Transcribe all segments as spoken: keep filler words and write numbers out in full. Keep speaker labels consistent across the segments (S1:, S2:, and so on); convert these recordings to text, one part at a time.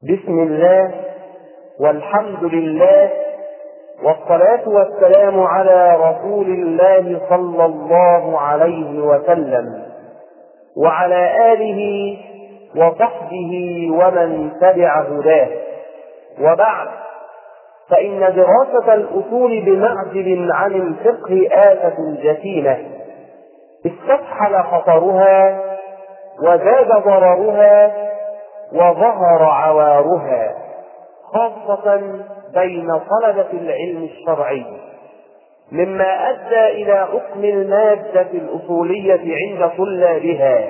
S1: بسم الله والحمد لله والصلاة والسلام على رسول الله صلى الله عليه وسلم وعلى آله وصحبه ومن تبع هداه. وبعد، فإن دراسة الأصول بمعزل عن الفقه آفة جسيمة استفحل خطرها وزاد ضررها وظهر عوارها، خاصة بين طلبة العلم الشرعي، مما أدى إلى حكم المادة الأصولية عند طلابها،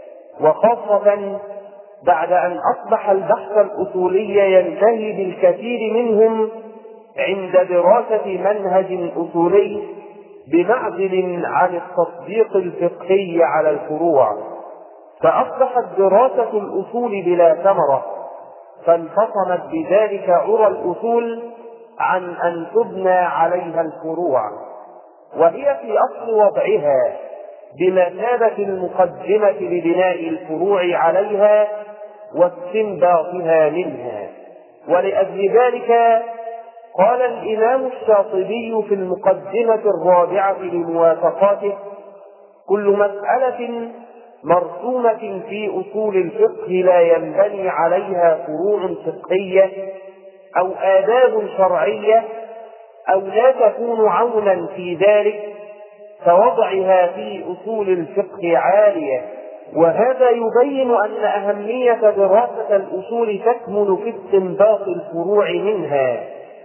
S1: وخاصة بعد أن أصبح البحث الأصولي ينتهي بالكثير منهم عند دراسة منهج أصولي بمعزل عن التطبيق الفقهي على الفروع، فأصبحت دراسة الأصول بلا ثمرة، فانفصمت بذلك عرى الأصول عن أن تبنى عليها الفروع، وهي في أصل وضعها بمثابة المقدمة لبناء الفروع عليها واستنباطها منها. ولأجل ذلك قال الإمام الشاطبي في المقدمة الرابعة لموافقاته: كل مسألة مرسومة في أصول الفقه لا ينبني عليها فروع فقهية أو آداب شرعية أو لا تكون عونا في ذلك فوضعها في أصول الفقه عالية. وهذا يبين أن أهمية دراسة الأصول تكمن في استنباط الفروع منها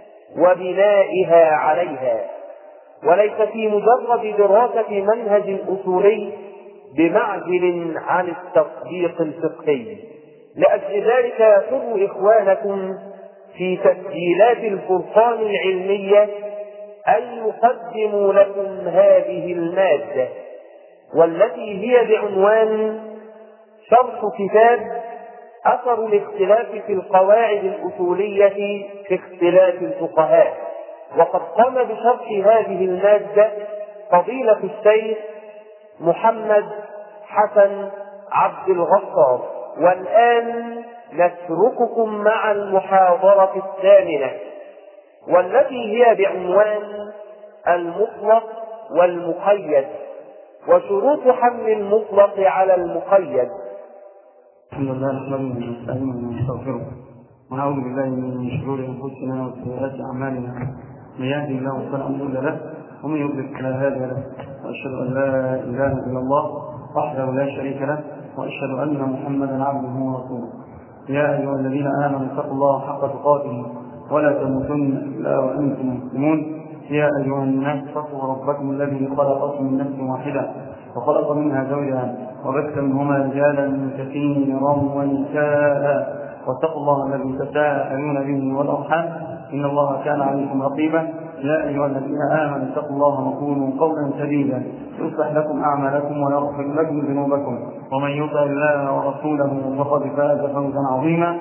S1: وبنائها عليها، وليس في مجرد دراسة منهج أصولي بمعزل عن التطبيق الفقهي. لأجل ذلك يسر إخوانكم في تسجيلات الفرقان العلمية أن يقدموا لكم هذه المادة، والتي هي بعنوان شرح كتاب أثر الاختلاف في القواعد الأصولية في اختلاف الفقهاء. وقد قام بشرح هذه المادة فضيلة الشيخ محمد حسن عبد الغفار. والآن نترككم مع المحاضرة الثامنة، والتي هي بعنوان المطلق والمقيد وشروط حمل المطلق على المقيد.
S2: الحمد لله نحمده ونستعينه ونستغفره ونعوذ بالله من شرور انفسنا وسيئات اعمالنا، من يهده الله فلا مضل له ومن يضلل فلا هادي له، واشهد ان لا اله الا الله وحده لا شريك له، واشهد ان محمدا عبده ورسوله. يا ايها الذين امنوا اتقوا الله حق تقاته ولا تموتن الا وانتم مسلمون. يا ايها الناس اتقوا ربكم الذي خلقكم من نفس واحده وخلق منها زوجها وبث منهما رجالا كثيرا ونساء، واتقوا الله الذي تساءلون به والارحام ان الله كان عليكم رقيبا. يا ايها الذين امنوا اتقوا الله وقولوا قولا سديدا يصلح لكم اعمالكم ويغفر لكم ذنوبكم، ومن يطع الله ورسوله فقد فاز فوزا عظيما.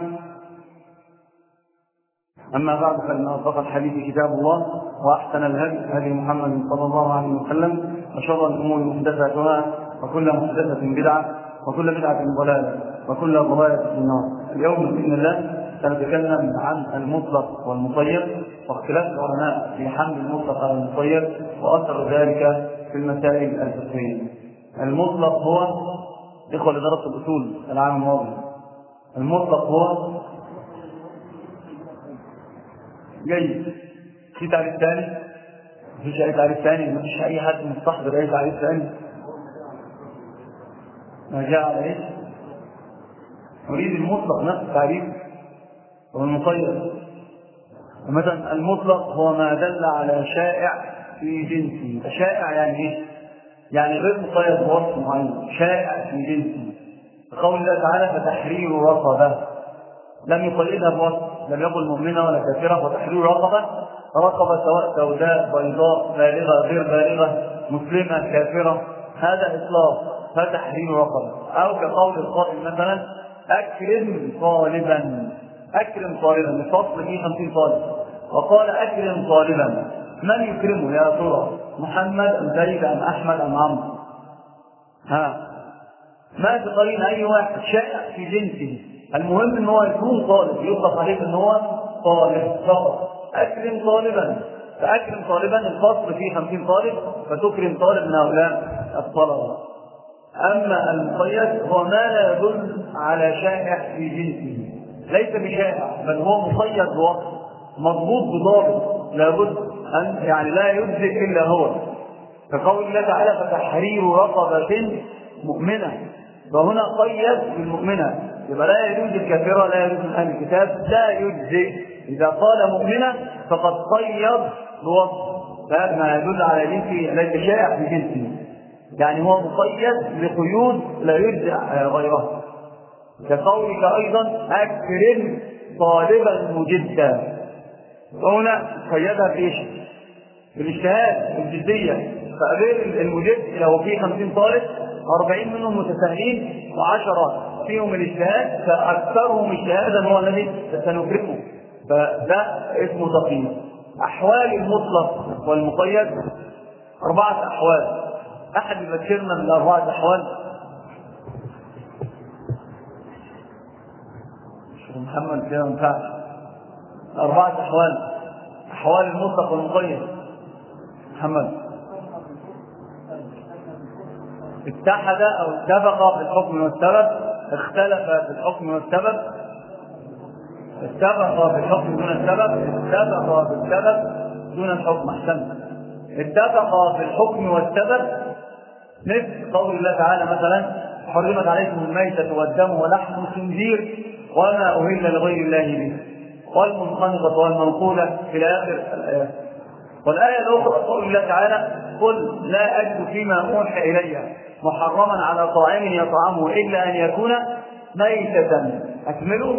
S2: أما بعد، فإن أصدق الحديث كتاب الله، وأحسن الهدي هدي محمد صلى الله عليه وسلم، وشر الأمور محدثاتها، وكل محدثة بدعة، وكل بدعة ضلالة، وكل ضلالة في النار. اليوم بإذن الله سنتكلم عن المطلق والمقيد واختلاف العلماء في حمل المطلق على المقيد وأثر ذلك في المسائل الفقهية. المطلق هو إخوة لدراسة الأصول العام الماضي. المطلق هو جيد. في تعريف ثاني؟ مفيش أي تعريف ثاني؟ مفيش أي حد مستحضر أي تعريف ثاني؟ ما جاء على إيش؟ نريد المطلق نفس التعريف والمقيد. مثلا المطلق هو ما دل على شائع في جنسه. شائع يعني إيه؟ يعني غير مقيد بوصف معين، شائع في جنسه. قول الله تعالى: فتحرير رقبة، لم يقيدها بوصف، لم يقل مؤمنة ولا كافرة. فتحرير رقبة، رقبة سواء سوداء بيضاء بالغة غير بالغة مسلمة كافرة، هذا إطلاق. فتحرير رقبة. أو كقول القائل مثلا: أكرم طالبا، أكرم طالبا، الفصل فيه خمسين طالب، وقال: أكرم طالبا. من يكرمه يا ترى؟ محمد أم زيد أم أحمد أم عمرو؟ ها، ما تقرين أي واحد شائع في جنسه المهم ان هو يكون طالب، يطلق عليه ان هو طالب فقط. اكرم طالبا، فاكرم طالبا الفصل فيه خمسين طالب، فتكرم طالب من هؤلاء الطلبه. اما المقيد هو ما لا يدل على شائع في جنسه، ليس بشائع بل هو مقيد بوقت مضبوط بضابط لابد ان يعني لا يجزئ الا هو، كقول الله تعالى فتحرير رقبة مؤمنة، فهنا قيد بالمؤمنة، يبقى لا يجوز الكافرة، لا يجوز من أهل الكتاب، لا يجزئ. إذا قال مؤمنة فقد قيد بوصف، فهذا ما يدل على جنسه ليس شائع في جنسه، يعني هو مقيد بقيود لا يجزئ غيرها. كقولك أيضا أكرم طالبا مجدا، وهنا قيدها بإيش؟ بالاجتهاد الجدية. فغير المجد لو فيه خمسين طالب أربعين منهم متساهلين وعشرة فيهم الاجتهاد، فأكثرهم اجتهادا هو الذي سنكرمه، فده اسمه تقييد. أحوال المطلق والمقيد أربعة أحوال. أحد يذكرنا من أربعة أحوال؟ شيخ محمد كده ما ينفعش. أربعة أحوال، أحوال المطلق والمقيد. محمد اتحد أو اتفق في الحكم والسبب، اختلف في الحكم والسبب، اتفق في الحكم دون السبب، اتفق في السبب دون الحكم. أحسن. اتفق في الحكم والسبب مثل قول الله تعالى مثلا حرمت عليكم الميتة والدم ولحم الخنزير وما أهل لغير الله به والمنخنقة والموقولة إلى آخر الآيات. والآية الأخرى قول الله تعالى قل لا أجد فيما أوحي إلي محرما على طاعم يطعمه إلا أن يكون ميتة أكملوا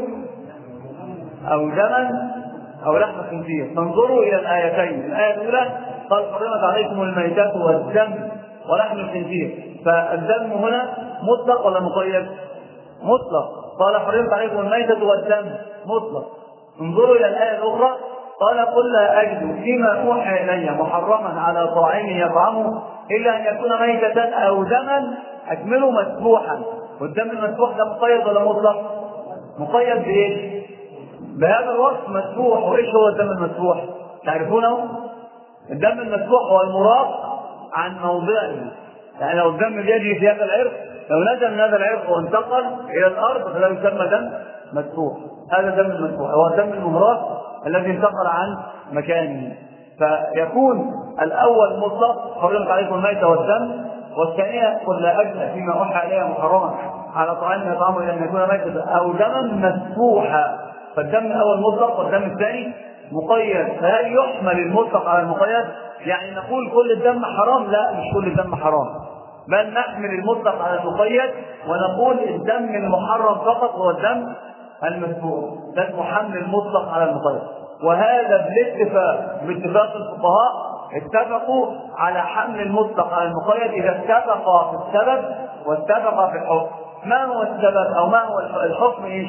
S2: أو دما أو لحم خنزير. فانظروا إلى الآيتين. الآية الأولى قال حرمت عليكم الميتة والدم ولحم الخنزير، فالدم هنا مطلق ولا مقيد؟ مطلق. قال حرمت عليكم الميتة والدم مطلق. انظروا إلى الآية الأخرى قال قل لا أجد فيما أوحي إلي محرما على طاعم يطعمه إلا أن يكون ميتة أو دما أكمله مسفوحا. والدم المسفوح ده مقيد ولا مطلق؟ مقيد بإيش؟ بهذا الوصف مسفوح. وإيش هو الدم المسفوح؟ تعرفونه؟ الدم المسفوح هو المراق عن موضعه، يعني لو الدم بيجري في هذا العرق، لو نزل من هذا العرق وانتقل إلى الأرض فلا يسمى دم مسفوح. هذا دم المسفوح هو الدم المهراق الذي انتقل عن مكانه. فيكون الأول مطلق حرمت عليكم الميتة والدم، والثانية قل لا أجد فيما أوحى إليه محرما على طعام يطعمه إلا أن يكون ميتة أو دما مسفوحا. فالدم الأول مطلق والدم الثاني مقيد. فهل يحمل المطلق على المقيد؟ يعني نقول كل الدم حرام؟ لا، مش كل الدم حرام، بل نحمل المطلق على المقيد ونقول الدم المحرم فقط هو الدم المسفوح. ده اسمه حمل المطلق على المقيد. وهذا بالاتفاق باتفاق الفقهاء اتفقوا على حمل المطلق على المقيد إذا اتفقا في السبب واتفقا في الحكم. ما هو السبب أو ما هو الحكم؟ إيش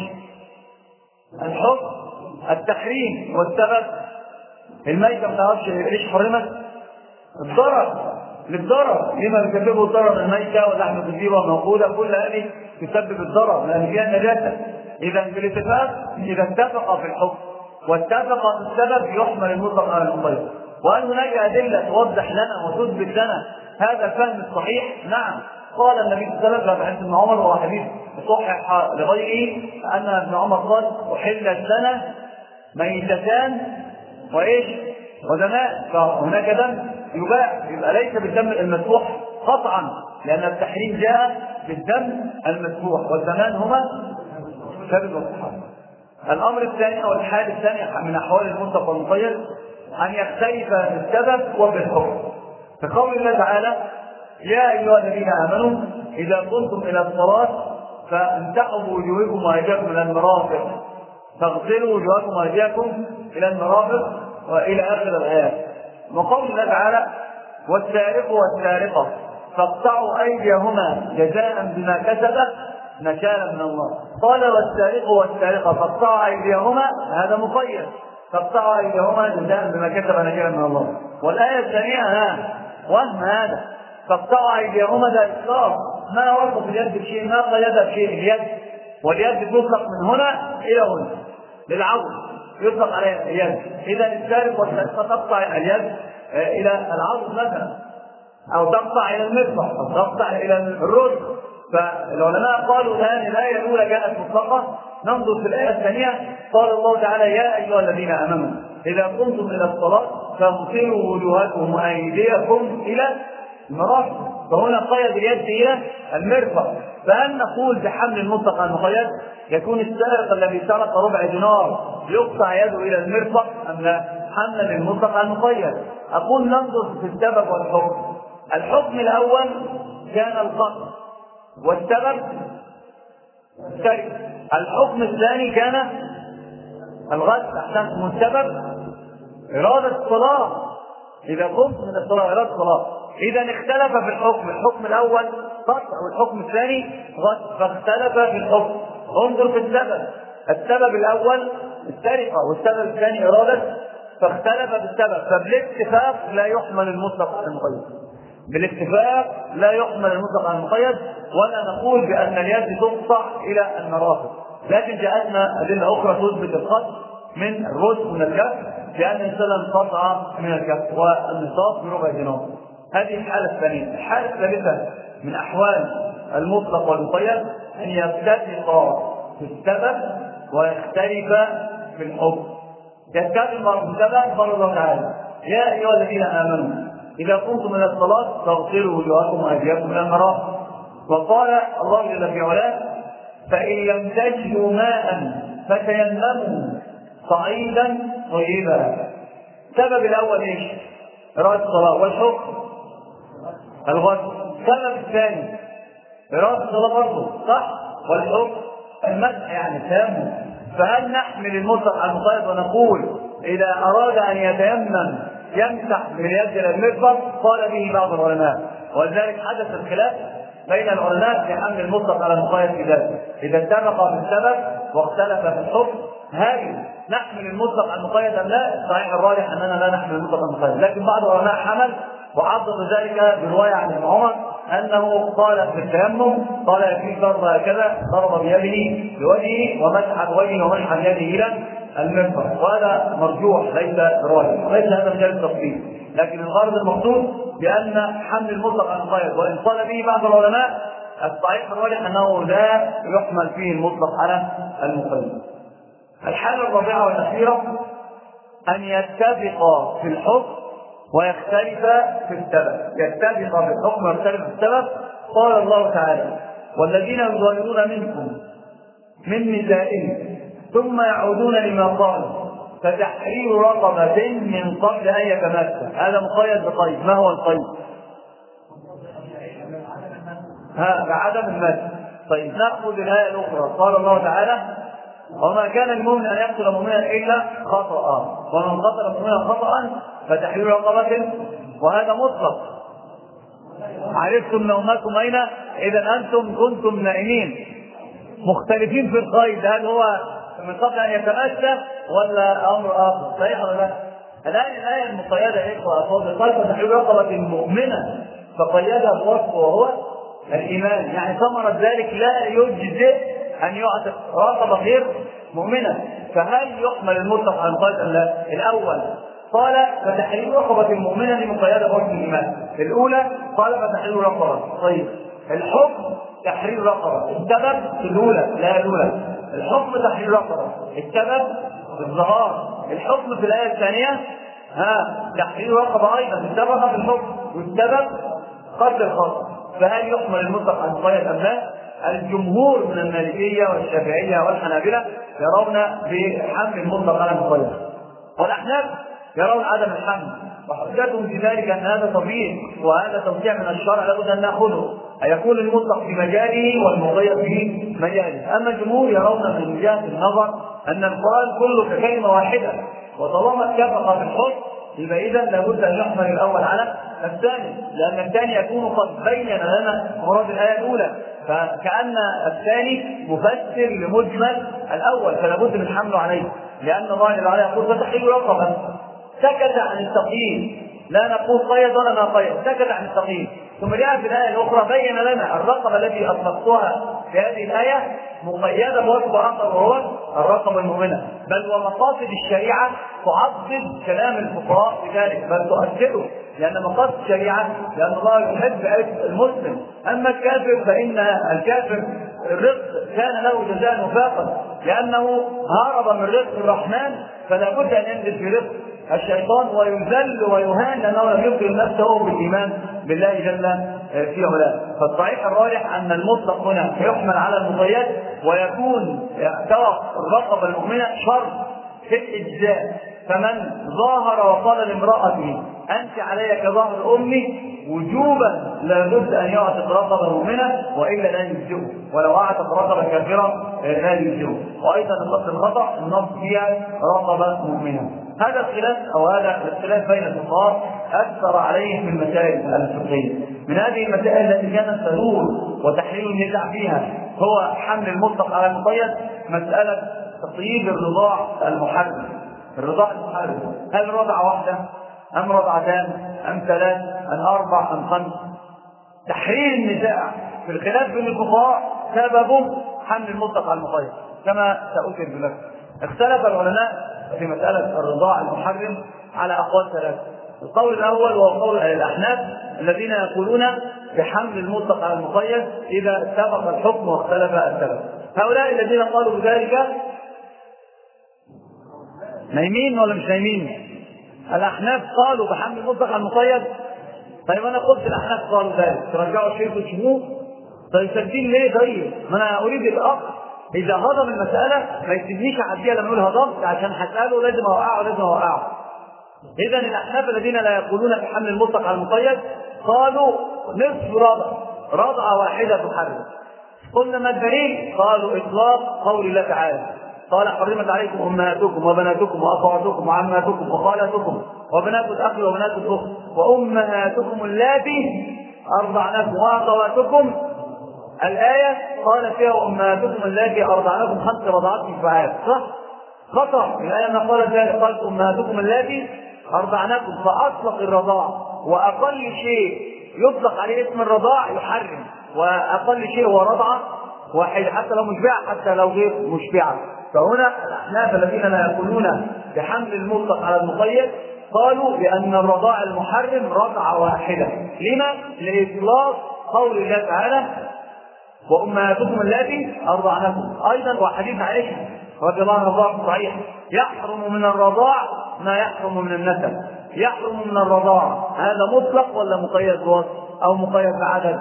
S2: الحكم؟ التحريم. والسبب الميتة ما تعرفش ليش حرمت؟ الضرر، للضرر، لما بيسببه الضرر الميتة واللحم الخنزير والموقودة، كل هذه تسبب الضرر لأن فيها النجاسة. إذا بالاتفاق إذا اتفق في الحكم واتفق في السبب يحمل المطلق على المقيد. وهل هناك أدلة توضح لنا وتثبت لنا هذا الفهم الصحيح؟ نعم. قال النبي صلى الله عليه وسلم في حديث ابن عمر وهو حديث صحح لغيره أن ابن عمر قال أحلت لنا ميتتان وإيش ودماء، فهناك دم يباح، يبقى ليس بالدم المسفوح قطعا، لأن التحريم جاء بالدم المسفوح والدمان هما سبب والصحابة. الأمر الثاني أو الحال الثاني من أحوال المطلق والمقيد أن يختلف في السبب وفي الحكم. فقول الله تعالى يا أيها الذين آمنوا إذا قمتم إلى الصلاة فامسحوا بوجوهكم وأيديكم إلى المرافق، فاغسلوا وجوهكم وأيديكم إلى المرافق وإلى آخر الآيات. وقول الله تعالى والسارق والسارقة فاقطعوا أيديهما جزاء بما كسبا نكالا من الله. قال والسارق والسارقة فاقطعوا أيديهما، هذا مقيد، فاقطعوا أيديهما جزاء بما كسبا نكالا من الله. والآية الثانية ها وهم هذا فاقطعوا أيديهما، ده إطلاق، ما وصف اليد بشيء، ما قيد بشيء. اليد واليد تطلق من هنا إلى هنا للعضد يطلق عليها اليد. إذا السارق والسارقة تقطع اليد إلى العضد مثلا، أو تقطع إلى المرفق، أو تقطع إلى الرجل. فالعلماء قالوا هذه الآية الأولى جاءت مطلقة. ننظر في الآية الثانية، قال الله تعالى يا أيها الذين آمنوا إذا قمتم إلى الصلاة فاغسلوا وجوهكم وأيديكم إلى المرافق. فهنا قيد اليد إلى المرفق. فهل نقول بحمل المطلق على المقيد؟ يكون السارق الذي سرق ربع دينار يقطع يده إلى المرفق أم لا؟ حمل المطلق على المقيد. أقول ننظر في السبب والحكم. الحكم الأول كان القطع، والسبب السرقة. الحكم الثاني كان الغسل. أحسنتم. السبب إرادة الصلاة. إذا قمت من الصلاة إرادة الصلاة. إذا اختلف في الحكم. الحكم الأول قطع والحكم الثاني غسل، فاختلف في الحكم. انظر في السبب. السبب الأول السرقة والسبب الثاني إرادة، فاختلف في السبب. فبالاتفاق لا يحمل المطلق على المقيد. بالاتفاق لا يحمل المطلق على المقيد، ولا نقول بأن اليد تقطع إلى المرافق. لكن جاءتنا أدلة أخرى تثبت القطع من الرزق من الكف، لأن الإنسان قطع من الكف والنصاب بربع دينار. هذه الحالة الثانية. الحالة الثالثة من أحوال المطلق والمقيد أن يتفق في السبب ويختلف في الحكم. يتفق في السبب. قال الله تعالى يا أيها الذين آمنوا إذا قمتم إلى الصلاة فاغسلوا وجوهكم وأيديكم إلى المرافق. وقال الله جل في علاه فإن لم تجدوا ماء فتيمموا صعيدا طيبا. السبب الأول ايش؟ إرادة الصلاة. والحكم الغسل. السبب الثاني إرادة الصلاة برضه صح، والحكم المسح يعني التيمم. فهل نحمل المطلق على المقيد ونقول إذا أراد أن يتيمم يمسح من اليد إلى المرفق؟ قال به بعض العلماء، ولذلك حدث الخلاف بين العلماء في حمل المطلق على المقيد في ذلك. إذا اتفق في السبب واختلف في الحكم هل نحمل المطلق على المقيد أم لا؟ صحيح الراجح أننا لا نحمل المطلق على المقيد، لكن بعض العلماء حمل وعضد ذلك برواية عن ابن عمر أنه قال في التيمم قال يكفيك ضرب هكذا، ضرب بيده بوجهه ومسح بوجهه ومسح بيده إلى المرفق. وهذا مرجوح ليس راجح، وليس هذا مجال التفصيل، لكن الغرض المقصود بأن حمل المطلق على المقيد. وإن قال به بعض العلماء الصحيح الراجح أنه لا يحمل فيه المطلق على المقيد. الحالة الرابعة والأخيرة أن يتفق في الحكم ويختلف في السبب. يتفق في الحكم ويختلف في السبب. قال الله تعالى والذين يظاهرون منكم من نسائهم ثم يعودون لما قالوا فتحرير رقبة من قبل أن يتمسك. هذا مقيد بقيد. ما هو القيد؟ ها بعدم المس. طيب نأخذ الآية الأخرى. قال الله تعالى وما كان المؤمن أن يقتل مؤمنا إلا خطأ ومن قتل مؤمنا خطأ فتحرير رقبة، وهذا مطلق. عرفتم نومكم أين؟ إذا أنتم كنتم نائمين. مختلفين في القيد، هل هو من قبل أن يتمسك ولا أمر آخر؟ صحيح ولا لا؟ الآن الآية المقيدة يا إخوة أفضل قال فتحرير رقبة مؤمنة، فقيدها بوصف وهو الإيمان. يعني ثمرة ذلك لا يجزئ أن يعتق رقبة غير مؤمنة. فهل يحمل المطلق على القيد أم لا؟ الأول قال فتحرير رقبة مؤمنة مقيدة بوصف الإيمان. الأولى قال فتحرير رقبة. طيب الحكم تحرير رقبة. السبب في الأولى لا الأولى. الحكم تحرير رقبة، السبب الظهار. الحكم في الآية الثانية ها تحرير رقبة أيضا، السبب في الحكم والسبب قتل الخطأ. فهل يحمل المطلق على المقيد أم لا؟ الجمهور من المالكية والشافعية والحنابلة يرون بحمل المطلق على المقيد، والأحناف يرون عدم الحمل. وحجتهم في ذلك أن هذا طبيعي وهذا توسيع من الشرع لابد أن نأخذه، أن يكون المطلق في مجاله والمقيد في مجاله. أما الجمهور يرون من جهة النظر أن القرآن كله ككلمة واحدة، وطالما اتفق في الحكم يبقى إذا لابد أن يحمل الأول على الثاني، لأن الثاني يكون قد بين لنا مراد الآية الأولى، فكأن الثاني مفسر لمجمل الأول، فلابد من حمله عليه، لأن الله جل وعلا يقول فتحرير رقبة. سكت عن التقييد، لا نقول قيد ولا ما قيد، سكت عن التقييد. ثم جاء في الآية الأخرى بين لنا الرقبة التي أطلقتها
S3: في هذه الآية مقيدة بوصف آخر وهو الرقبة المؤمنة، بل ومقاصد الشريعة تعضد كلام الفقهاء بذلك، بل تؤثره، لأن مقاصد الشريعة لأن الله يحب المسلم. أما الكافر فإن الكافر الرزق كان له جزاء وفاقا، لأنه هرب من رزق الرحمن فلا بد أن ينزل في رزق الشيطان ويذل ويهان لأنه لم يكرم نفسه بالإيمان بالله جل في علاه. فالصحيح الراجح أن المطلق هنا يحمل على المقيد، ويكون ترك الرقبة المؤمنة شرط في الإجزاء. فمن ظاهر وقال لامرأته أنت علي كظهر أمي وجوبا لابد أن يعتق رقبة مؤمنة وإلا لا يجزئه، ولو أعتق رقبة كافرة لا يجزئه. وأيضا النص الخطأ النص فيها رقبة مؤمنة. هذا الخلاف أو هذا الاختلاف بين الفقهاء أكثر عليه من المسائل الفقهية. من هذه المسائل التي كانت تدور وتحليل النزاع فيها هو حمل المطلق على المقيد، مسألة تطيب الرضاع المحرم. الرضاع المحرم هل رضعة واحدة أم رضعتان أم ثلاث أم أربع أم خمس؟ تحرير النزاع في الخلاف بين الفقهاء سببه حمل المطلق على المقيد كما سأذكر لك. اختلف العلماء في مسألة الرضاع المحرم على أقوال ثلاثة. القول الأول وهو قول الأحناف الذين يقولون بحمل المطلق على المقيد إذا اتفق الحكم واختلف السبب. هؤلاء الذين قالوا بذلك نايمين ولا مش نايمين؟ الأحناف قالوا بحمل المطلق على المقيد. طيب أنا قلت الأحناف قالوا ذلك، ترجعوا الشيخ وتشوفوه. طيب ساكتين ليه؟ طيب ما أنا أريد الأخ إذا هضم المسألة ما يسيبنيش أعديها لما أقول هضمت، عشان هسأله لازم أوقعه لازم أوقعه. إذا الأحناف الذين لا يقولون بحمل المطلق على المقيد قالوا نصف رضع، رضعة واحدة تحرم. قلنا ما الدليل؟ قالوا إطلاق قول الله تعالى قال حرمت عليكم أمهاتكم وبناتكم وأخواتكم وعماتكم وخالاتكم وبنات الأخ وبنات الأخت وأمهاتكم اللاتي أرضعنكم وأخواتكم. الآية قال فيها وأمهاتكم اللاتي أرضعنكم خمس رضعات كفايات، صح؟ خطأ. الآية ما قالت ذلك، قالت أمهاتكم اللاتي أرضعنكم، فأطلق الرضاع، وأقل شيء يطلق عليه اسم الرضاع يحرم، وأقل شيء هو رضعة واحدة حتى لو مشبعة حتى لو غير مشبعة. فهنا الأحناف الذين لا يقولون بحمل المطلق على المقيد قالوا بأن الرضاع المحرم رضعة واحدة. لما؟ لإطلاق قول الله تعالى وأمهاتكم اللاتي أرضعنكم. أيضا وحديث عائشة رضي الله عنها صحيح يحرم من الرضاع ما يحرم من النسب. يحرم من الرضاع هذا مطلق ولا مقيد بوصف أو مقيد بعدد؟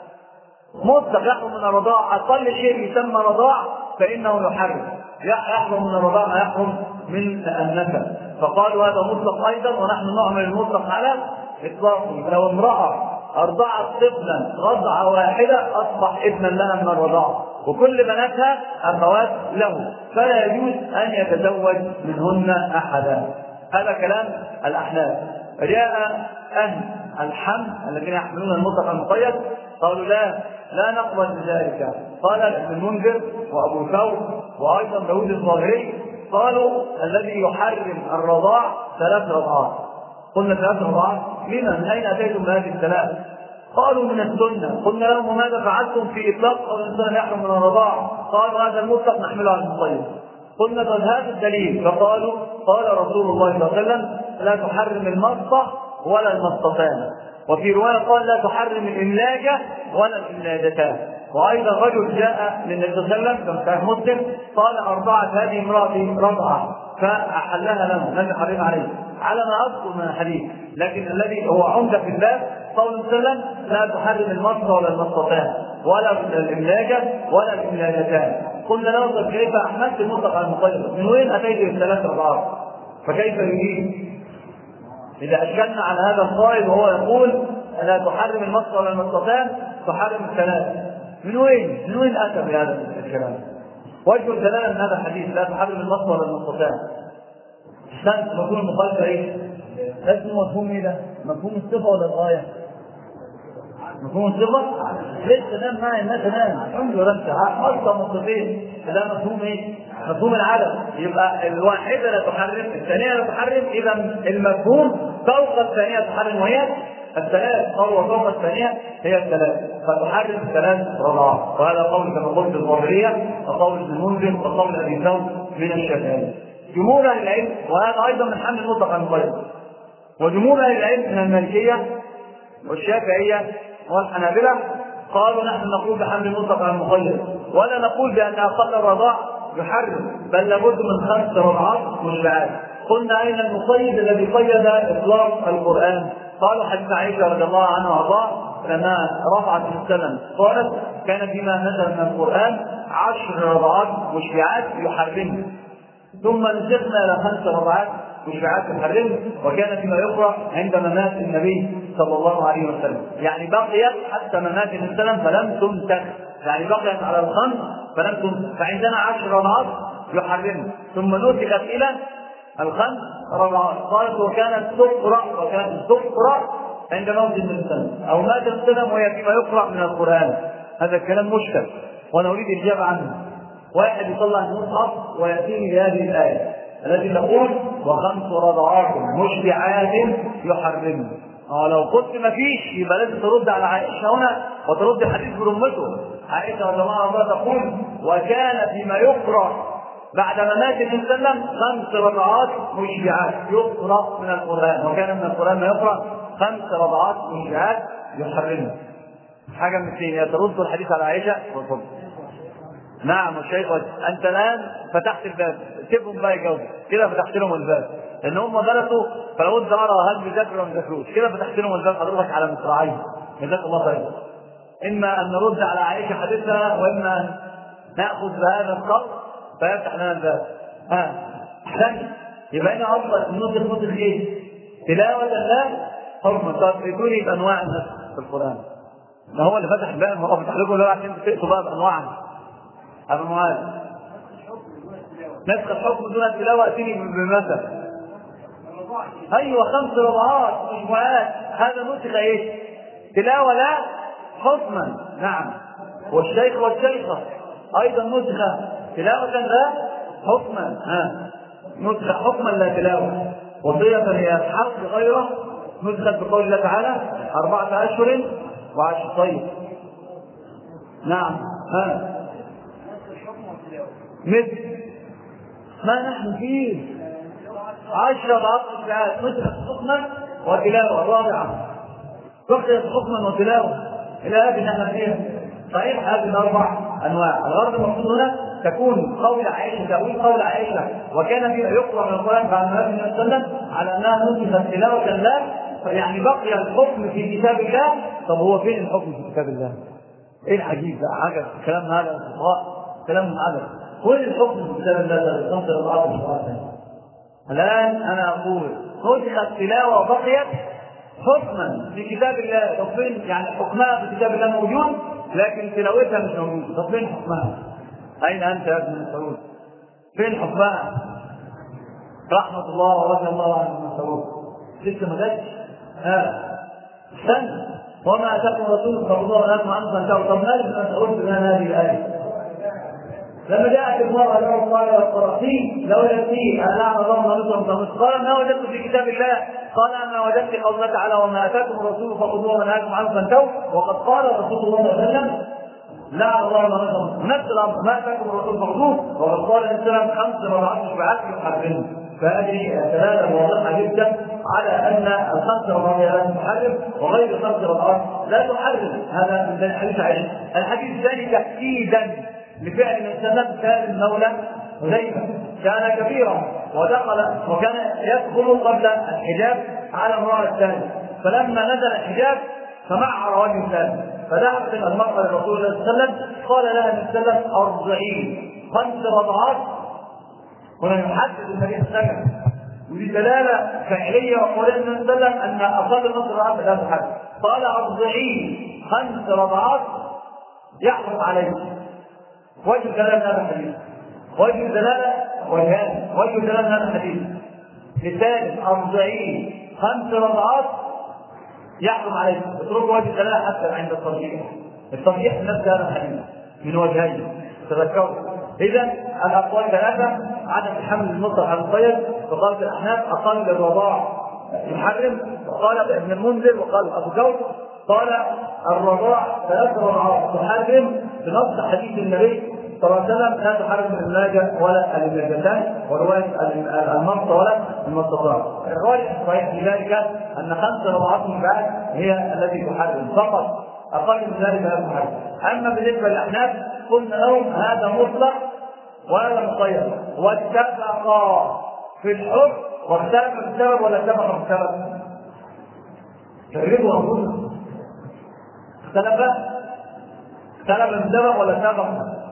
S3: مطلق. يحرم من الرضاع أقل شيء يسمى رضاع فإنه يحرم. يحرم من الرضاع ما يحرم من النسب. فقالوا هذا مطلق أيضا، ونحن نعمل المطلق على إطلاقه. لو امرأة أرضعت طفلا رضعة واحدة أصبح ابنا لها من الرضاعة، وكل بناتها أخوات له، فلا يجوز أن يتزوج منهن أحدا. هذا كلام الأحناف. جاء أهل الحمل الذين يحملون المطلق المقيد قالوا لا لا نقبل بذلك. قال ابن المنذر وأبو ثور وأيضا داود الظاهري قالوا الذي يحرم الرضاع ثلاث رضعات. قلنا ثلاث رضعات، لما؟ من أين أتيتم بهذه الثلاث؟ قالوا من السنة. قلنا لهم ماذا فعلتم في إطلاق قول الإنسان يحرم من الرضاع؟ قالوا هذا المطلق نحمله على المقيد. قلنا بل هذا الدليل، فقالوا قال رسول الله صلى الله عليه وسلم لا تحرم المصة ولا المصتان، وفي رواية قال لا تحرم الإملاجة ولا الإملاجتان. وأيضا رجل جاء للنبي صلى الله عليه وسلم كما كان مسلم قال أرضعت هذه امرأتي رضعة فأحلها له لم يحرم عليه، على ما أذكر من الحديث. لكن الذي هو عمدة في الباب قول صلى الله عليه وسلم لا تحرم المصة ولا المصتان ولا الإملاجة ولا الإملاجتان. قلنا له طيب كيف أحملت المطلق على المقيد؟ من وين أتيت بالثلاث رضعات؟ فكيف يجيب؟ إذا أشكلنا على هذا القائد وهو يقول لا تحرم المصة ولا المصتان تحرم الثلاث، من وين؟ من وين أتى بهذا الكلام؟ وجه الدلالة من هذا الحديث لا تحرم المصة ولا المصتان. استنى مفهوم المخالفة إيه؟ اسمه مفهوم إيه ده؟ مفهوم الصفة ولا الغاية؟ مفهوم الصفة؟ لسه نام معي الناس نام الحمد لله انت أصلا مصطفين. ده مفهوم إيه؟ مفهوم العدم. يبقى الواحدة لا تحرم، الثانية لا تحرم، إذا المفهوم فوق الثانية تحرم وهي الثلاث قالوا وفوق الثانية هي الثلاث، فتحرم ثلاث رضعات. وهذا قول كما قلت الظاهرية وقول ابن المنذر وقول أبي ثور من الشافعية. جمهور أهل العلم، وهذا أيضا من حمل المطلق عن المقيد، وجمهور أهل العلم من المالكية والشافعية والحنابلة قالوا نحن نقول بحمل المطلق عن المقيد، ولا نقول بأن أقل الرضاع يحرم، بل لابد من خمس رضعات مشبعات. قلنا أين المقيد الذي قيد إطلاق القرآن؟ قالوا حديث عائشة رضي الله عنها وارضاها لما رفعت السلم قالت كان فيما نزل من القرآن عشر رضعات مشبعات يحرمن، ثم نزلنا إلى خمس رضعات مشبعات يحرمن، وكان فيما يقرأ عند ممات النبي صلى الله عليه وسلم، يعني بقيت حتى ممات النبي صلى الله عليه وسلم فلم تمسك، يعني بقيت على الخمس فلم تمسك، فعندنا عشر رضعات يحرمن ثم نسكت إلى الخمس رضعات. قالت وكانت تقرأ وكانت تقرأ عند موت النبي صلى الله عليه وسلم، أو مات النبي صلى الله عليه وسلم وهي فيما يقرأ من القرآن. هذا الكلام مشكل وأنا أريد الإجابة عنه. واحد يطلع المصحف ويأتيني بهذه الآية التي تقول وخمس رضعات مشبعات يحرمن. اه لو قلت ما فيش يبقى لازم ترد على عائشة هنا وترد الحديث برمته. عائشة رضي الله عنها تقول وكان فيما يقرأ بعد ممات النبي صلى الله عليه وسلم خمس رضعات مشبعات يقرأ من القرآن، وكان من القرآن ما يقرأ خمس رضعات مشبعات يحرمن. حاجة من الاثنين، يا ترد الحديث على عائشة وترد. نعم الشيخ انت الان فتحت الباب، سيبهم بقى يجاوبوا كده، فتحت لهم الباب لان هم درسوا فلو انت ارى هل بيذاكروا ولا ما بيذاكروش كده، فتحت لهم الباب حضرتك على مصراعين. جزاك الله خير. اما ان نرد على عائشه حديثها واما ان ناخذ بهذا القول فيفتح لنا الباب. ها احسن يبقى هنا افضل النص النص ايه؟ تلاوه لا حكم. تفيدوني بانواع النسخ في القران. ده هو اللي فتح الباب، هو فتح لكم الباب عشان تقرأوا بقى بانواعها. أبو معاذ نسخ الحكم دون التلاوة أتيني بمثل. أيوة خمس رضعات مجموعات، هذا نسخ إيش؟ تلاوة لا حكما. نعم والشيخ والشيخة أيضا نسخ تلاوة لا حكما. ها نسخ حكما لا تلاوة. وصية هي الحق غيره نسخت بقول الله تعالى أربعة أشهر وعشر طيب. نعم ها مثل ما نحن فيه عشرة عقل ساعات مثل حكما وتلاوة الرابعة فقط حكما وتلاوة إلى هذه نحن فيها. صحيح هذه الأربع أنواع. الغرض المقصود هنا تكون قول عائشة تأويل قول عائشة وكان فيها يقرأ من القرآن بعد ما النبي صلى الله عليه وسلم على أنها نسخت تلاوة لا، يعني بقي الحكم في كتاب الله. طب هو فين الحكم في كتاب الله؟ إيه العجيب بقى حاجة كلام هذا الفقهاء كلام عبث. كل الحكم في كتاب الله تنصر العاطفة والعاطفة. الآن أنا أقول نسخت تلاوة وبقيت حكما في كتاب الله. طب فين يعني حكمها في كتاب الله موجود لكن تلاوتها مش موجود. طب فين حكمها؟ أين أنت يا ابن مسعود؟ فين حكمها؟ رحمة الله ورضي الله عنه ابن مسعود لسه ما جاتش. ها استنى وما أتاكم رسول فخذوه ونهاكم عنه فانتهوا. طب مالك ابن مسعود بما هذه الآية؟ لما جاءت المرأة له قال والصراحين لو يأتي أن لعن الله نصرهم فمس قال ما وجدت في كتاب الله؟ قال أما وجدت قوله تعالى وما أتاكم الرسول فخذوه ونهاكم عنه فانتهوا. وقد قال رسول الله صلى الله عليه وسلم لعن الله نصرهم نفس الأمر ما أتاكم الرسول فخذوه. وقد قال الإسلام خمس مرات مشبعات يحرمن. فهذه دلالة واضحة جدا على أن الخمس رضعات لا تحرم وغير خمس رضعات لا تحرم. هذا من الحديث عائشة. الحديث الثاني تأكيدا لفعل من سنة سالم مولى حذيفة كان كبيرا ودخل وكان يدخل قبل الحجاب على امرأة الثانية، فلما نزل الحجاب فمعر وجه الثاني فذهبت المرأة لرسول الله صلى الله عليه وسلم قال لها النبي صلى الله عليه وسلم أرضعين خمس رضعات. هنا يحدد النبي صلى الله عليه وسلم ودي دلالة فعلية وقولها النبي صلى الله عليه وسلم أن أقل خمس رضعات لا تحرم. قال أرضعين خمس رضعات يحرم عليه. وجه دلالة هذا الحديث وجه دلالة وجهان. وجه دلالة هذا الحديث مثال أربعين خمس رضعات يحرم عليه. اتركوا وجه دلالة حتى عند الترجيح. الترجيح نفس هذا الحديث من وجهين تذكروا. إذا الأقوال ثلاثة عدم حمل المطلق على المقيد. فقالت الأحناف أقل الرضاع يحرم. وقال ابن المنذر وقال ابو ثور قال الرضاع ثلاث رضعات تحرم بنص حديث النبي صلى الله عليه وسلم لا تحرم الناجة ولا الناجتان ورواية المص ولا المصطان. الراجح صحيح في ذلك أن خمس رضعات من بعد هي التي تحرم فقط، أقل من ذلك لا تحرم. أما بالنسبة للأحناف قلنا لهم هذا مطلق وهذا مقيد، واتفقا في الحكم واختلف السبب ولا اتفق في السبب؟ جربوا أنفسهم. اختلف اختلف السبب ولا اتفق؟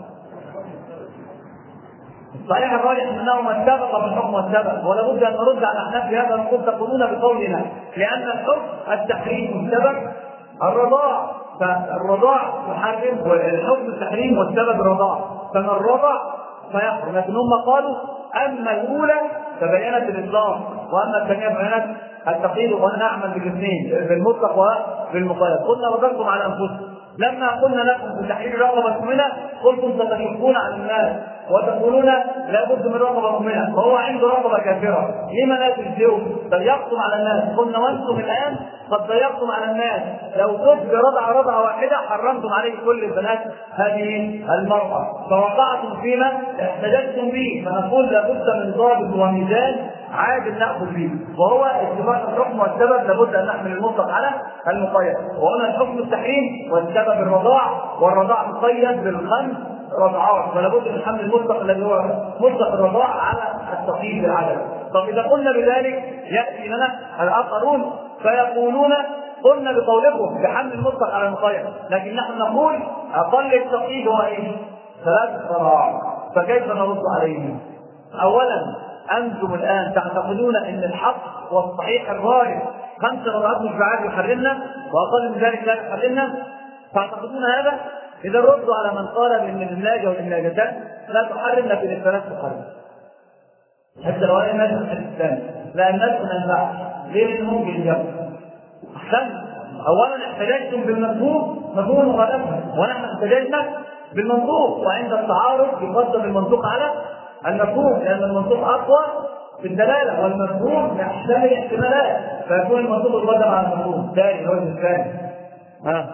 S3: صحيح الراجح انهما اتفقا في الحكم والسبب، ولا بد ان نرد على الاحناف في هذا ونقول تقولون بقولنا لان الحكم التحريم والسبب الرضاع، فالرضاع يحرم والحكم التحريم والسبب الرضاع، فمن رضع فيحرم. لكن هم قالوا اما الاولى فبينت الاسلام واما الثانيه بينت التقييد، وانا نعمل بالاثنين بالمطلق وبالمقيد. قلنا رددتم على انفسكم لما قلنا لكم بتحرير رغبه مؤمنه قلتم ستشقون على الناس وتقولون لا بد من رغبه مؤمنه وهو عنده رغبه كافره، لما لا تجزئوا؟ ضيقتم على الناس. قلنا وانتم الان قد ضيقتم على الناس، لو كنت برضع رضعه واحده حرمتم عليه كل البنات هذه المراه، فوقعتم فيما احتججتم به. فنقول لابد من ضابط وميزان عادل ناخذ به، وهو اتفاق الحكم والسبب لابد ان نحمل المطلق على المقيد. وهنا الحكم التحريم والسبب الرضاع، والرضاع مقيد بالخمس رضعات، فلا بد من حمل المطلق الذي هو مطلق الرضاع على التقييد بالعدد. طب اذا قلنا بذلك ياتي لنا الاخرون فيقولون قلنا بقولكم بحمل المطلق على المقيد، لكن نحن نقول اقل التقييد هو ايه؟ ثلاث رضعات، فكيف نرد عليهم؟ اولا انتم الان تعتقدون ان الحق والصحيح الراجح خمس رضعات مش بعاد يحرمنا واقل من ذلك لا يحرمنا، تعتقدون هذا؟ اذا ردوا على من قال ان الناجه والناجتان لا تحرم لكن الثلاث تحرم، حتى لو انا ناجح الحديث الثاني لا الناس ما ينفعش. ليه؟ لان ممكن يجب احسن. اولا احتججتم بالمفهوم مفهوم المخالفه، ونحن احتججنا بالمنطوق، وعند التعارض يقدم المنطوق على المفهوم لان المنطوق اقوى في الدلاله والمفهوم يحتمل احتمالات، فيكون المنطوق يقدم على المفهوم. ثاني الوجه الثاني ها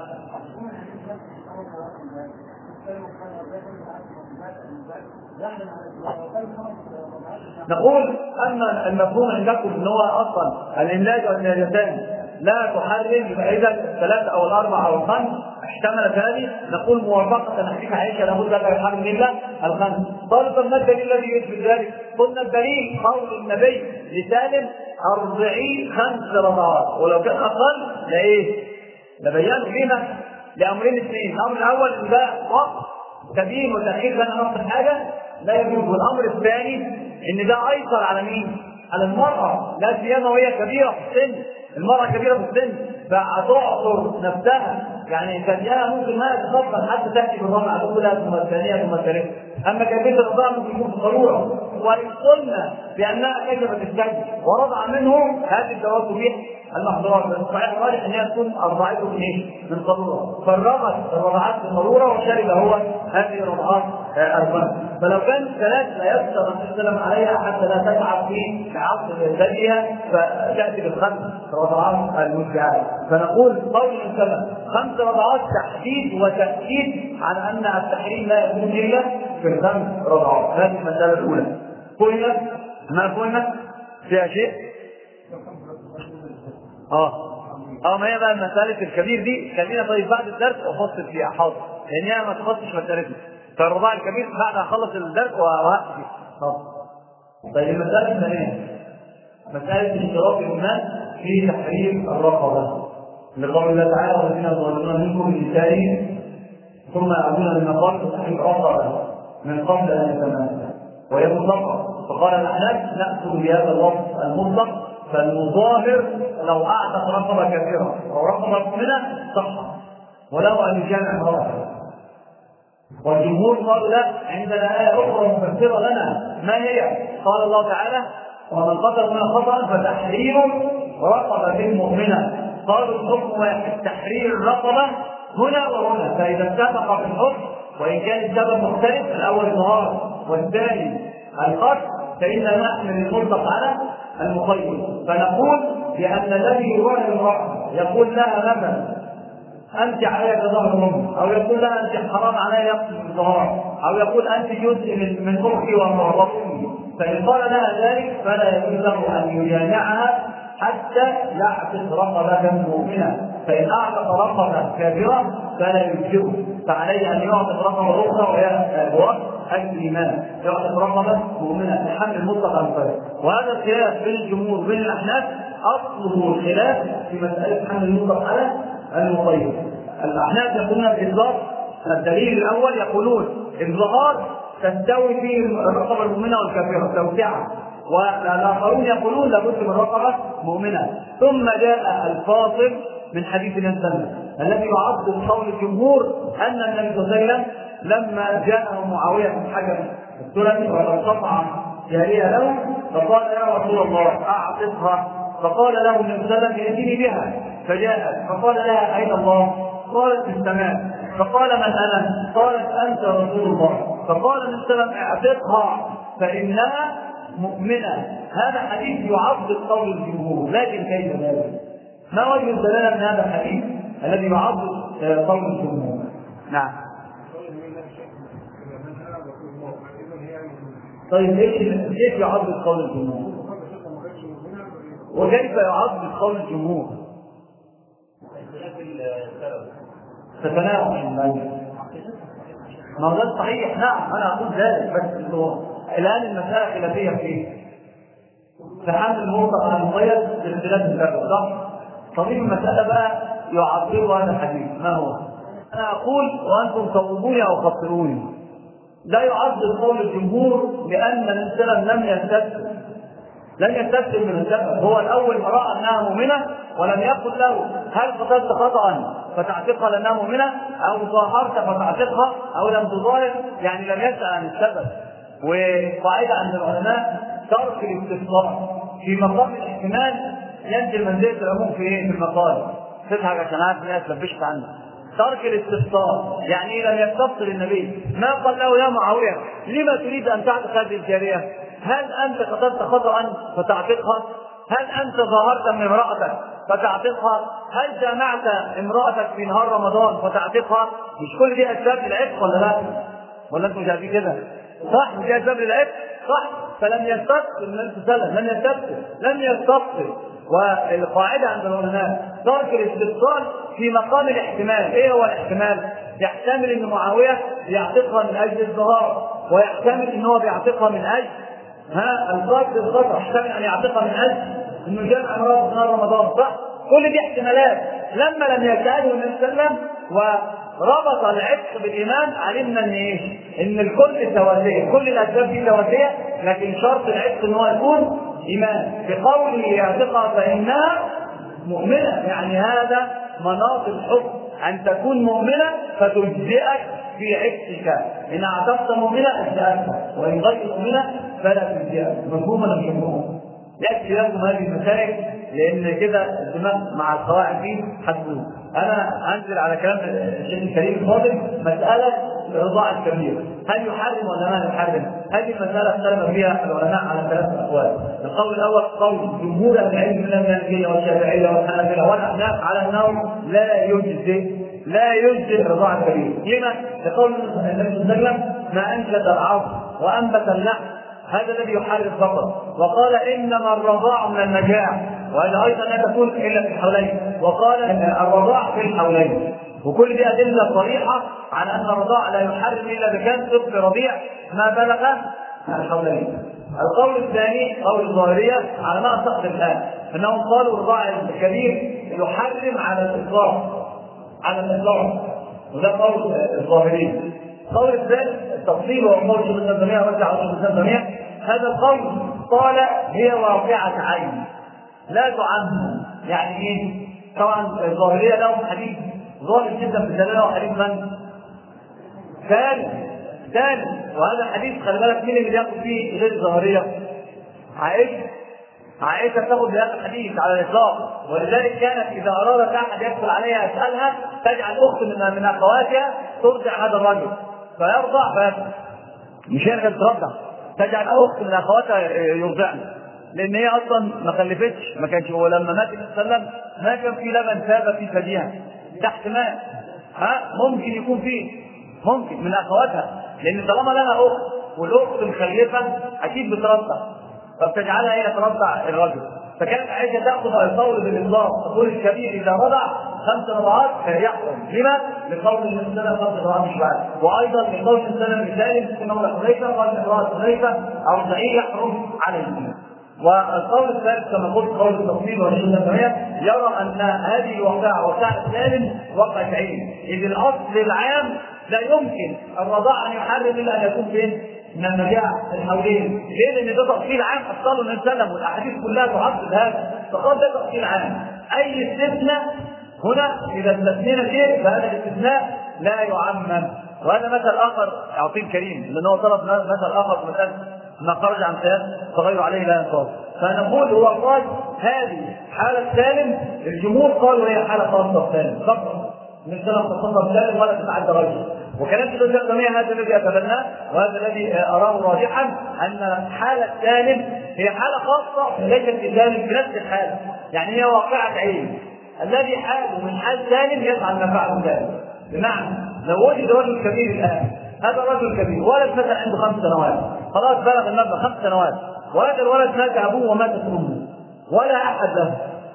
S3: نقول أما المفهوم عندكم ان هو اصلا الاملاج والناجتان لا تحرم، يبقى اذا الثلاثه او الاربعه او الخمس احتملت هذه، نقول موافقه حديث عائشه لابد لا يحرم الا الخمس. قالوا فما الدليل الذي يثبت ذلك؟ قلنا الدليل قول النبي لسالم ارضعي خمس رضعات، ولو كان اقل لايه؟ لبيان لنا لامرين اثنين. الامر الاول ان ده وقت تبيين وتاخير لنا نفس الحاجه لا يجوز، والامر الثاني ان ده ايسر على مين؟ على المراه، لا سيما وهي كبيره في السن. المراه كبيره في السن فهتعصر نفسها، يعني ثانيها ممكن ما تتفضل حتى تاتي بالرضع تقول لها ثم الثانيه ثم الثالثه، اما كيفيه الرضاعه ممكن يكون في ضروره. وان قلنا بانها كشفت الثدي ورضع منه هذه الجواب تبيح المحظورات، الصحيح الراجح ان هي تكون ارضعته من ايه؟ من ضروره، فالرضعت الرضعات بالضروره وشرب هو هذه الرضعات اربعه. فلو كان ثلاث لا يقدر ان يسلم عليها حتى لا تتعب في عصر ثديها فتاتي بالخمس رضعات المشبعات. فنقول قول السلام خمس رضعات تحديد وتاكيد على ان التحريم لا يكون الا في الخمس رضعات. هذه المساله الاولى. قلنا ما قلنا فيها شيء؟ اه اه ما هي بقى المساله الكبير دي خلينا طيب بعد الدرس افصل فيها حاضر، لان هي ما تخصش مسالتنا، فالرضاع الكبير بعد اخلص الدرس وهوقف فيه. طيب المساله الثانيه مساله اشتراك الناس في تحرير الرقبه، لقول الله تعالى والذين يظلمون منكم من نسائهم ثم يعودون بما قالوا تحرير الرقبه من قبل ان يتماسا وهي مطلقه. فقال الاحناف ناخذ بهذا اللفظ المطلق، فالمظاهر لو اعتق رقبه كثيره او رقبه مؤمنه صح ولو ان يجامع امراته. والجمهور قالوا لا، عندنا ايه اخرى مفسره لنا ما هي؟ قال الله تعالى ومن قتل من خطا فتحرير رقبه مؤمنه. قالوا الحكم واحد تحرير الرقبه هنا وهنا، فاذا اتفق في الحكم وان كان السبب مختلف، الاول الظهار والثاني القتل، فإننا نحمل المطلق على المخير، فنقول بأن الذي يراعي المرأة يقول لها مثلا أنت علي كظهر أمي، أو يقول لها أنت حرام علي يقصد الظهار، أو يقول أنت جزء من من أختي وأمي، فإن قال لها ذلك فلا يجوز له أن يجامعها حتى يعتق رقبة مؤمنة، فإن أعتق رقبة كافرة فلا يجزئه، فعليه أن يعتق رقبة أخرى وهي بوقت الإيمان، يعتق رقبة مؤمنة الحمل المطلق المفرد. وهذا الخلاف بين الجمهور وبين الأحناف أصله الخلاف في مسألة حمل المطلق على المخير. الأحناف يقولون بالإطلاق، الدليل الأول يقولون الظهار تستوي فيه الرقبة المؤمنة والكافرة توسعة، والآخرون يقولون لابد من رقبة مؤمنة. ثم جاء الفاصل من حديث النبي صلى الله عليه وسلم الذي يعض قول الجمهور أن النبي صلى الله عليه وسلم لما جاءه معاوية بن حجر السلمي وقطع جارية له فقال يا رسول الله أعطفها، فقال له النبي صلى الله عليه وسلم ائتني بها، فجاءت فقال لها أين الله؟ قالت في السماء. فقال من أنا؟ قالت أنت رسول الله. فقال النبي صلى الله عليه وسلم اعتقها فإنها مؤمنة. هذا حديث يعضد قول الجمهور، لكن كيف ذلك؟ ما وجه الدلالة من هذا الحديث الذي يعضد قول الجمهور؟ نعم. طيب كيف يعضد قول الجمهور؟ وكيف يعضد قول الجمهور؟ تتناول ما هو صحيح. نعم أنا أقول ذلك، بس الآن المسألة خلافية فيه فحمل المطلق على المقيد باختلاف السبب، صح؟ طبيب المسألة بقى يعبر هذا الحديث ما هو؟ أنا أقول وأنتم صوبوني أو خطروني، لا يعبر قول الجمهور لأن الإنسان لم يستسلم لم يستسلم من السبب. هو الأول ما رأى أنها مؤمنة ولم يقل له هل قتلت خطأ فتعتقها لأنها مؤمنة، أو ظاهرت فتعتقها، أو لم تظاهر، يعني لم يسأل عن السبب. وقاعدة عند العلماء ترك الاستفسار في مقام الاحتمال ينزل منزلة العموم في ايه؟ في المقال. تضحك عشان عارف الناس لبشت عنه. ترك الاستفسار يعني لم يستفسر النبي، ما قال له يا معاوية لما تريد أن تعتق هذه الجارية؟ هل أنت قتلت خطأ فتعتقها؟ هل أنت ظاهرت من امرأتك فتعتقها؟ هل جامعت امرأتك في نهار رمضان فتعتقها؟ مش كل دي أسباب للعتق ولا لا؟ ولا أنتم مش عارفين كده؟ صح، دي أسباب للعتق، صح؟ فلم يستفسر النبي صلى الله عليه وسلم، لم يستفسر لم يستفسر والقاعدة عند العلماء ترك الاستفسار في مقام الاحتمال. ايه هو الاحتمال؟ يحتمل ان معاوية يعتقها من اجل الظهار، ويحتمل ان هو بيعتقها من اجل ها القتل الخطأ، يحتمل ان يعتقها من اجل انه جامع امرأة في نهار رمضان، صح؟ كل دي احتمالات. لما لم يجعله النبي صلى الله عليه وسلم وربط العتق بالايمان علمنا ان ايه؟ ان الكل سواسية، كل الاسباب دي سواسية، لكن شرط العتق ان هو يكون ايمان. بقوله يعتقها فانها مؤمنة، يعني هذا مناط الحكم ان تكون مؤمنة فتجزئك في عتقك. ان اعتقت مؤمنة اجزأك، وان غير مؤمنة فلا تجزئك. مفهوم ولا مش مفهوم؟ يكفي لكم هذه المسائل لان كده الدماغ مع القواعد دي هتدوم. انا انزل على كلام الشيخ الكريم الفاضل مساله الرضاع الكبير، هل يحرم ولا ما يحرم؟ هذه المساله اختلف فيها العلماء على ثلاث اقوال. القول الاول قول جمهور العلم من المالكيه والشافعيه والحنابله والاحناف على انه لا يجزئ لا يجزئ الرضاع الكبير. لما؟ لقول النبي صلى الله عليه وسلم ما انشد العظم وانبت اللحم هذا الذي يحرم فقط، وقال انما الرضاع من المجاعة، وهذا ايضا لا تكون الا في الحولين، وقال الرضاع في الحولين. وكل دي ادله صريحه على ان الرضاع لا يحرم الا بكان طفل رضيع ما بلغ الحولين. القول الثاني قول الظاهريه على ما اعتقد الان انهم قالوا الرضاع الكبير يحرم على الاطلاق على الاطلاق وده قول الظاهريه. القول الثالث التفصيل وامور شيخ الاسلام تيميه ورجع على شيخ الاسلام تيميه، هذا القول قال هي واقعه عين لا تعم. يعني ايه؟ طبعا الظاهريه لهم حديث ظاهر جدا في الدلاله وحديث من؟ ثاني ثاني وهذا الحديث خلي بالك مين اللي بياخد فيه غير الظاهريه؟ عائشه. عائشه تاخذ بهذا الحديث على الاطلاق، ولذلك كانت اذا ارادت احد يدخل عليها يسالها تجعل اخت من من اخواتها ترجع هذا الرجل فيرضع، فيرضع مش هي اللي ترضع، تجعل اخت من اخواتها يرضعن. لان هي اصلا ما خلفتش، ما كانش هو لما مات النبي صلى الله عليه وسلم ما كان في لبن ثابت في ثديها تحت ماء. ها ممكن يكون فيه، ممكن من اخواتها، لان طالما لها اخت والاخت مخلفه اكيد بترضع، فبتجعلها هي ترضع الرجل. فكانت عائشه تاخذ القول بالاطلاق، تقول الكبير اذا رضع خمس رضعات فيحرم. لما؟ لقول النبي صلى الله عليه وسلم خمس رضعات مش بعد، وايضا لقول النبي صلى الله عليه وسلم لسالم في مولى حذيفه قال امراه حذيفه ارضعيه يحرم عليه. والقول الثالث كما قلت قول التفصيل والشافعيه يرى ان هذه الواقعه واقعه سالم وقعه عين، اذ الاصل العام لا يمكن الرضاع ان يحرم الا ان يكون فين؟ من المجاعه الحولين. ليه؟ لان ده تفصيل عام افصله النبي صلى الله عليه وسلم والاحاديث كلها تعقد هذا، فقال ده تفصيل عام. اي استثناء هنا اذا استثنينا شيء فهذا الاستثناء لا يعمم. وهذا مثل اخر يعطيه الكريم، لان هو طلب مثل اخر في مثال ما خرج عن قياس فغير عليه لا ينصاف. فنقول هو قال هذه حاله سالم، الجمهور قالوا هي حاله خاصه سالم فقط، مش تخصص سالم ولا تتعدى رجل. وكلام الشيخ الجميع هذا الذي اتبناه وهذا الذي اراه راجحا، ان حاله سالم هي حاله خاصه ليست بسالم في نفس الحاله، يعني هي واقعه عين. الذي حاله من حال سالم يفعل ما فعله سالم. بمعنى لو وجد رجل كبير الان، هذا رجل كبير ولد مثلا عنده خمس سنوات، خلاص بلغ المبلغ خمس سنوات، وهذا الولد مات ابوه وماتت امه ولا احد له،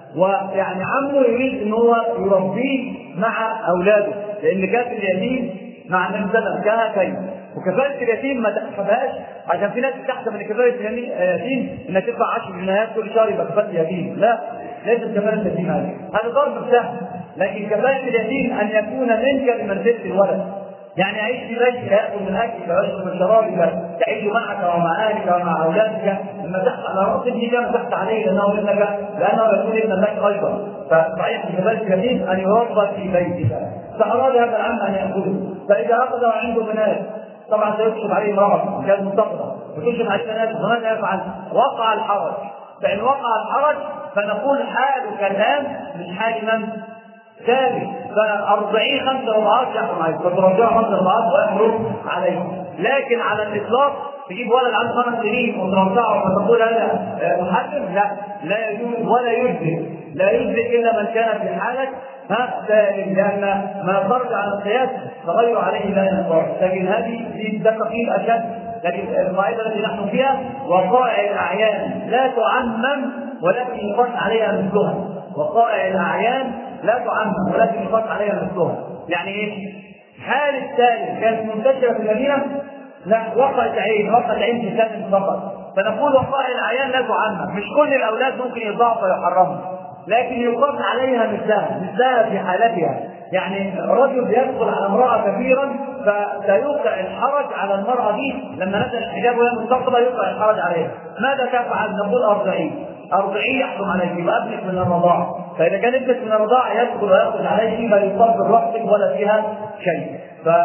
S3: ويعني عمه يريد ان هو يربيه مع اولاده، لان كافة اليتيم مع النبي صلى الله عليه وسلم كهاتين، وكفاله اليتيم ما تحسبهاش عشان في ناس تحسب ان كفاله اليتيم انك تدفع عشر جنيهات كل شهر يبقى كفاله اليتيم، لا، ليست كفاله اليتيم هذه، هذا ضرب سهل. لكن كفاله اليتيم ان يكون منك بمنزله الولد، يعني عيش في بيتك ياكل من اكلك ويشرب من شرابك، تعيش معك ومع اهلك ومع اولادك، لما تحت على راس ابنك كما تحت عليه لانه ابنك، لانه يكون ابنا لك ايضا. فصحيح في كفاله اليتيم ان يربى في بيتك، فاراد هذا العم ان ياخذه، فاذا اخذه عنده بنات طبعا سيكشف عليه مرض كان منتقده، وتكشف عليه بنات وماذا يفعل؟ وقع الحرج. فان وقع الحرج فنقول حالك الان من حال من؟ ثابت، فأربعين خمسة رضعات يحرم عليك، فترجع خمسة رضعات ويحرم عليك. لكن على الإطلاق تجيب ولد عنده خمس سنين وترجعه وتقول هذا محرم، لا، لا يجوز ولا يجزئ، لا يجزئ إلا من كان في حالة ها سالم، لأن ما خرج عن القياس فغير عليه لا ينصر. لكن هذه ده تقييد أشد. لكن القاعدة التي نحن فيها وقائع الأعيان لا تعمم ولكن يقاس عليها مثلها، وقائع الأعيان لا تعمم ولكن يقاس عليها مثلها. يعني ايه؟ حال السالم كانت منتشره في المدينه، لا، وقعت عين، وقعت عين في سالم فقط، فنقول وقائع الاعيان لا تعمم، مش كل الاولاد ممكن يضاعوا فيحرموا، لكن يقاس عليها مثلها، مثلها في حالتها. يعني رجل يدخل على امراه كثيرا فسيوقع الحرج على المراه دي لما نزل الحجاب وهي مستقبله يوقع الحرج عليها، ماذا تفعل؟ نقول ارضعيه، ارضعيه يحرم عليك، يبقى ابنك من الرضاعه، فاذا كان ابنك من الرضاعه يدخل ويأخذ عليه فيصاب برأسك ولا فيها شيء،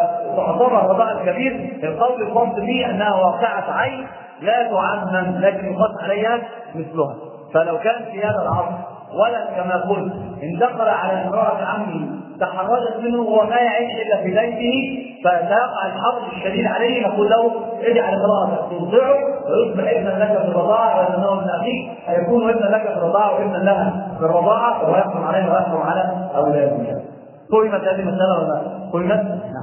S3: فتعتبر الرضاعه الكبير القول الفصل فيه انها واقعه عين لا تعمم لكن يقاس عليها مثلها. فلو كان في هذا العصر ولد كما قلت ان دخل على امراه عمه تحرجت منه وهو ما يعيش الا في بيته فيقع الحرج الشديد عليه، نقول له اجعل امرأتك ترضعه ويصبح ابنا لك في الرضاعه وانه ابن اخيك، فيكون ابنا لك في الرضاعه وابنا لها في الرضاعه ويحكم عليها ويحكم على اولادها. فهمت هذه المساله ولا لا؟ فهمت؟ نعم.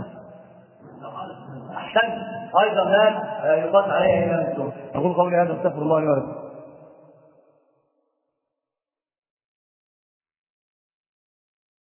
S3: احسنت. ايضا لا يقاس عليها الا مثله. اقول قولي هذا استغفر الله لي ولكم.